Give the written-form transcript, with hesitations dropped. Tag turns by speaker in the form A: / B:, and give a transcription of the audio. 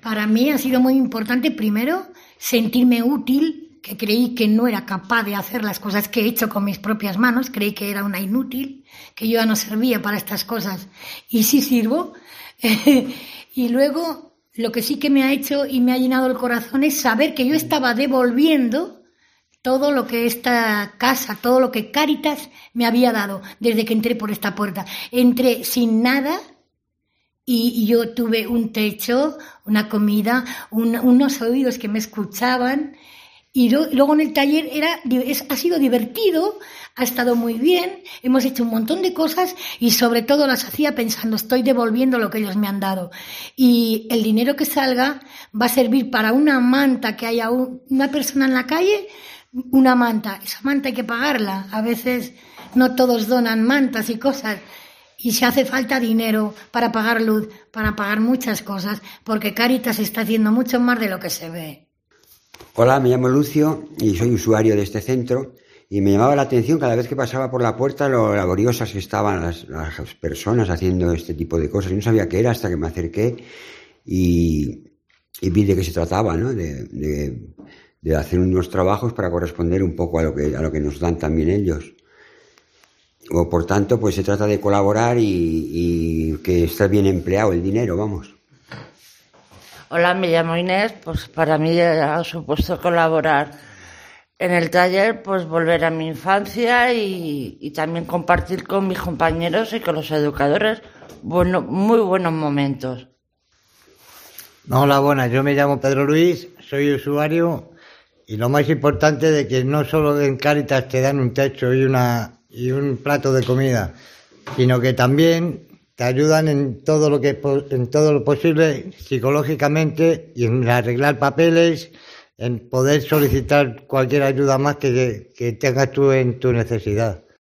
A: Para mí ha sido muy importante, primero, sentirme útil, que creí que no era capaz de hacer las cosas que he hecho con mis propias manos, creí que era una inútil, que yo ya no servía para estas cosas, y sí sirvo. Y luego, lo que sí que me ha hecho y me ha llenado el corazón es saber que yo estaba devolviendo todo lo que esta casa, todo lo que Cáritas me había dado desde que entré por esta puerta. Entré sin nada y yo tuve un techo, una comida, unos oídos que me escuchaban. Y luego en el taller ha sido divertido, ha estado muy bien, hemos hecho un montón de cosas y sobre todo las hacía pensando, estoy devolviendo lo que ellos me han dado. Y el dinero que salga va a servir para una manta que haya una persona en la calle, una manta. Esa manta hay que pagarla. A veces no todos donan mantas y cosas. Y si hace falta dinero para pagar luz, para pagar muchas cosas, porque Cáritas está haciendo mucho más de lo que se ve.
B: Hola, me llamo Lucio y soy usuario de este centro y me llamaba la atención cada vez que pasaba por la puerta lo laboriosas que estaban las personas haciendo este tipo de cosas. Yo no sabía qué era hasta que me acerqué y vi de qué se trataba, ¿no? De hacer unos trabajos para corresponder un poco a lo que nos dan también ellos. O por tanto, pues se trata de colaborar y que esté bien empleado el dinero, vamos.
C: Hola, me llamo Inés. Pues para mí ha supuesto colaborar en el taller, pues volver a mi infancia y también compartir con mis compañeros y con los educadores muy buenos momentos.
D: Hola, buenas. Yo me llamo Pedro Luis, soy usuario y lo más importante de que no solo en Cáritas te dan un techo y un plato de comida, sino que también te ayudan en todo lo posible psicológicamente y en arreglar papeles, en poder solicitar cualquier ayuda más que tengas tú en tu necesidad.